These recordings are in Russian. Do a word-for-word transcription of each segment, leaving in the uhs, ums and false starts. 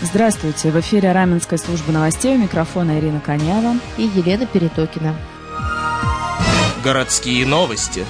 Здравствуйте! В эфире Раменская служба новостей. У микрофона Ирина Коняева и Елена Перетокина. Городские новости.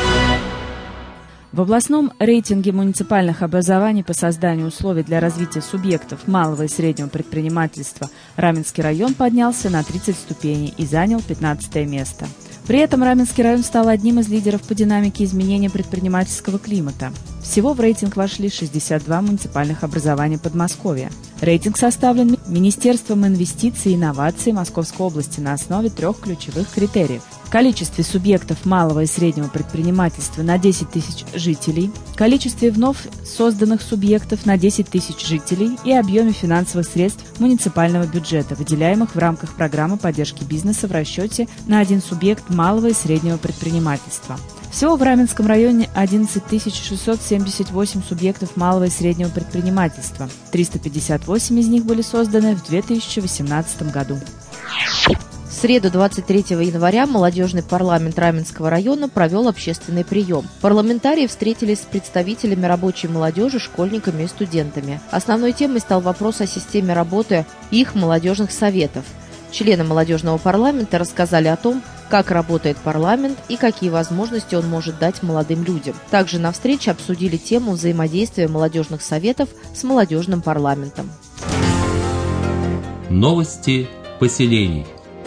В областном рейтинге муниципальных образований по созданию условий для развития субъектов малого и среднего предпринимательства Раменский район поднялся на тридцать ступеней и занял пятнадцатое место. При этом Раменский район стал одним из лидеров по динамике изменения предпринимательского климата. Всего в рейтинг вошли шестьдесят два муниципальных образования Подмосковья. Рейтинг составлен Министерством инвестиций и инноваций Московской области на основе трех ключевых критериев. В количестве субъектов малого и среднего предпринимательства на десять тысяч жителей, количестве вновь созданных субъектов на десять тысяч жителей и объеме финансовых средств муниципального бюджета, выделяемых в рамках программы поддержки бизнеса в расчете на один субъект малого и среднего предпринимательства. Всего в Раменском районе одиннадцать тысяч шестьсот семьдесят восемь субъектов малого и среднего предпринимательства. триста пятьдесят восемь из них были созданы в две тысячи восемнадцатом году. В среду двадцать третьего января молодежный парламент Раменского района провел общественный прием. Парламентарии встретились с представителями рабочей молодежи, школьниками и студентами. Основной темой стал вопрос о системе работы их молодежных советов. Члены молодежного парламента рассказали о том, как работает парламент и какие возможности он может дать молодым людям. Также на встрече обсудили тему взаимодействия молодежных советов с молодежным парламентом. Новости поселений.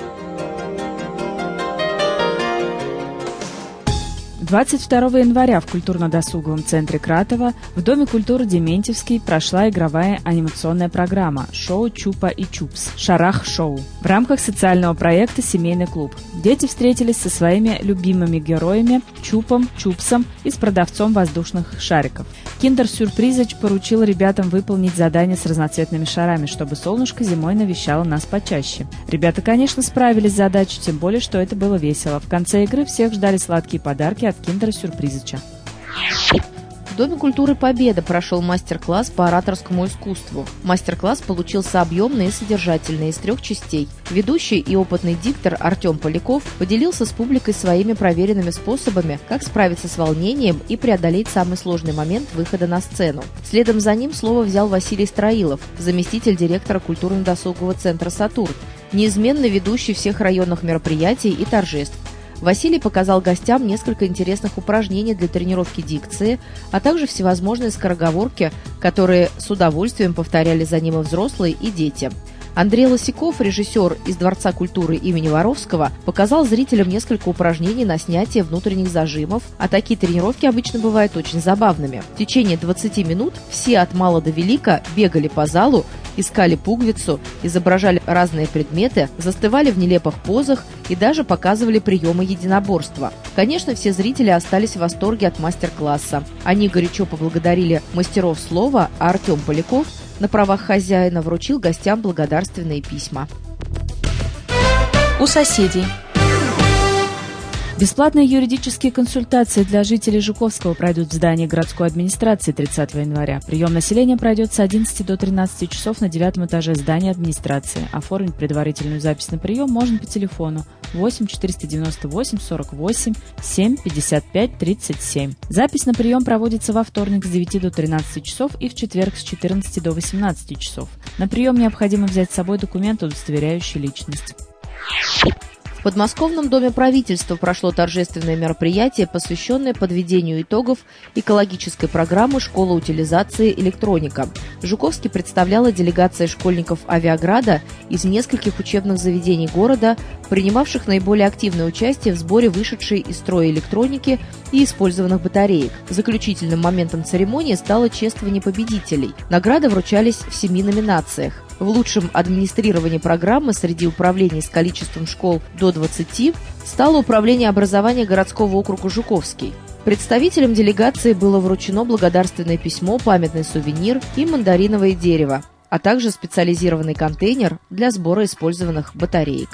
двадцать второго января в культурно-досуговом центре Кратова в Доме культуры Дементьевский прошла игровая анимационная программа «Шоу Чупа и Чупс. Шарах-шоу» в рамках социального проекта «Семейный клуб». Дети встретились со своими любимыми героями Чупом, Чупсом и с продавцом воздушных шариков. Киндер-сюрпризыч поручил ребятам выполнить задание с разноцветными шарами, чтобы солнышко зимой навещало нас почаще. Ребята, конечно, справились с задачей, тем более, что это было весело. В конце игры всех ждали сладкие подарки от Киндера-сюрпризыча. В Доме культуры «Победа» прошел мастер-класс по ораторскому искусству. Мастер-класс получился объемный и содержательный, из трех частей. Ведущий и опытный диктор Артем Поляков поделился с публикой своими проверенными способами, как справиться с волнением и преодолеть самый сложный момент выхода на сцену. Следом за ним слово взял Василий Строилов, заместитель директора культурно-досугового центра «Сатурн», неизменный ведущий всех районных мероприятий и торжеств. Василий показал гостям несколько интересных упражнений для тренировки дикции, а также всевозможные скороговорки, которые с удовольствием повторяли за ним и взрослые, и дети. Андрей Лосяков, режиссер из Дворца культуры имени Воровского, показал зрителям несколько упражнений на снятие внутренних зажимов, а такие тренировки обычно бывают очень забавными. В течение двадцати минут все от мала до велика бегали по залу, искали пуговицу, изображали разные предметы, застывали в нелепых позах и даже показывали приемы единоборства. Конечно, все зрители остались в восторге от мастер-класса. Они горячо поблагодарили мастеров слова, а Артем Поляков на правах хозяина вручил гостям благодарственные письма. У соседей. Бесплатные юридические консультации для жителей Жуковского пройдут в здании городской администрации тридцатого января. Прием населения пройдет с одиннадцати до тринадцати часов на девятом этаже здания администрации. Оформить предварительную запись на прием можно по телефону восемь четыреста девяносто восемь сорок восемь семь пятьдесят пять тридцать семь. Запись на прием проводится во вторник с девяти до тринадцати часов и в четверг с четырнадцати до восемнадцати часов. На прием необходимо взять с собой документ, удостоверяющий личность. В подмосковном Доме правительства прошло торжественное мероприятие, посвященное подведению итогов экологической программы «Школа утилизации электроника». Жуковский представляла делегация школьников Авиаграда из нескольких учебных заведений города, принимавших наиболее активное участие в сборе вышедшей из строя электроники и использованных батареек. Заключительным моментом церемонии стало чествование победителей. Награды вручались в семи номинациях. В лучшем администрировании программы среди управлений с количеством школ до двадцати стало Управление образования городского округа Жуковский. Представителям делегации было вручено благодарственное письмо, памятный сувенир и мандариновое дерево, а также специализированный контейнер для сбора использованных батареек.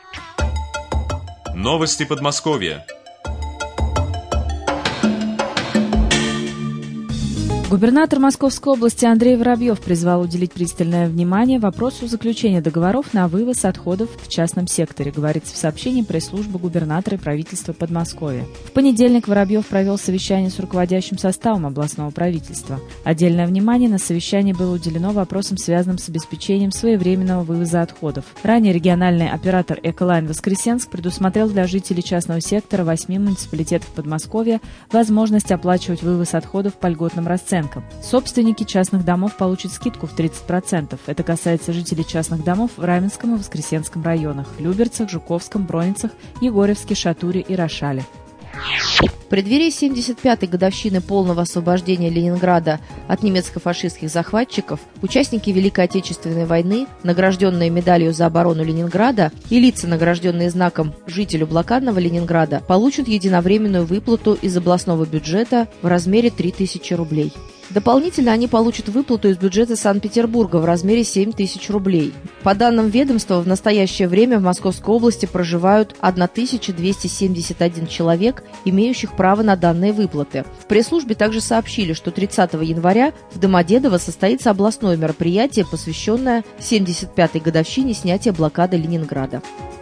Новости Подмосковья. Губернатор Московской области Андрей Воробьев призвал уделить пристальное внимание вопросу заключения договоров на вывоз отходов в частном секторе, говорится в сообщении пресс-службы губернатора и правительства Подмосковья. В понедельник Воробьев провел совещание с руководящим составом областного правительства. Отдельное внимание на совещании было уделено вопросам, связанным с обеспечением своевременного вывоза отходов. Ранее региональный оператор «Эколайн Воскресенск» предусмотрел для жителей частного сектора восьми муниципалитетов Подмосковья возможность оплачивать вывоз отходов по льготным расценкам. Собственники частных домов получат скидку в тридцать процентов. Это касается жителей частных домов в Раменском и Воскресенском районах, Люберцах, Жуковском, Броницах, Егорьевске, Шатуре и Рошале. В преддверии семьдесят пятой годовщины полного освобождения Ленинграда от немецко-фашистских захватчиков, участники Великой Отечественной войны, награжденные медалью за оборону Ленинграда, и лица, награжденные знаком «Жителю блокадного Ленинграда», получат единовременную выплату из областного бюджета в размере три тысячи рублей. Дополнительно они получат выплату из бюджета Санкт-Петербурга в размере семь тысяч рублей. По данным ведомства, в настоящее время в Московской области проживают тысяча двести семьдесят один человек, имеющих право на данные выплаты. В пресс-службе также сообщили, что тридцатого января в Домодедово состоится областное мероприятие, посвященное семьдесят пятой годовщине снятия блокады Ленинграда.